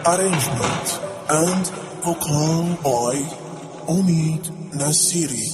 Arrangement and vocal by Omid Nasiri.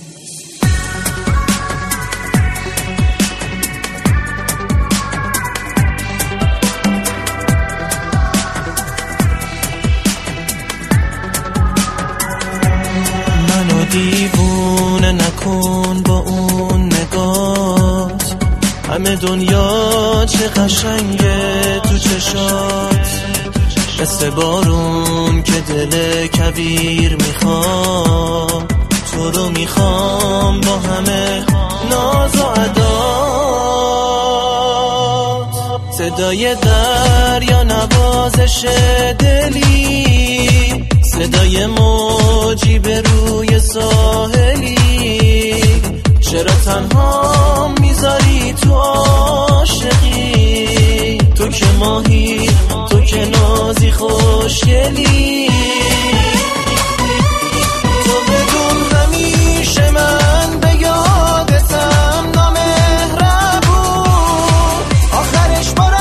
منو دیوونه نکن با اون نگات، همه دنیا چه قشنگه تو چشات، مثل بارون که دل کویر میخوام، تو رو میخوام با همه ناز و عدات، صدای دریا نوازش دلی، صدای موجی به روی ساحلی، چرا تنها میذاری تو عاشقی، تو که ماهی، تو که نازی خوشگلی، تو بدون همیشه من به یادتم نامهربون، آخرش با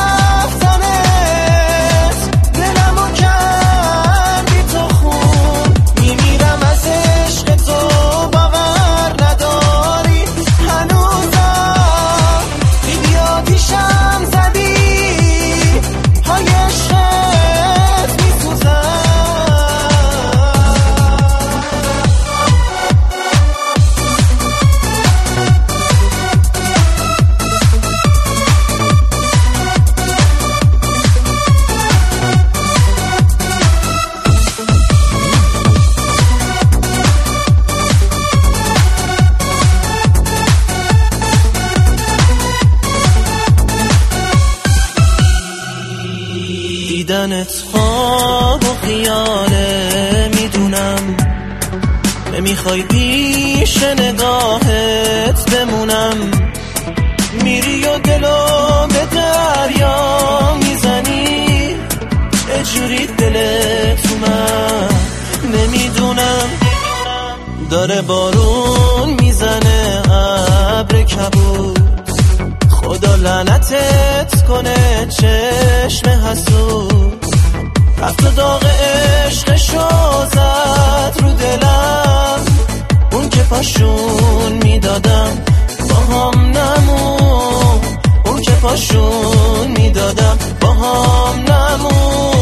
رفتنت دلمو کردی تو خون، میمیرم از عشق تو باور نداری، هنوزم دیدی آتیشم زدی، های عشقت میسوزم. دیدنت خواب و خیاله میدونم، نمیخوای پیش نگاهت بمونم، میری و دلو به دریا میزنی، اجوری دلت من نمیدونم، داره بارون میزنه ابر کبوس، خدا لعنتت کنه چشم حسود، رفت و داغ عشقشو زد رو دلم، اون که پاشون میدادم با هم نمون، اون که پاشون میدادم با هم نمون.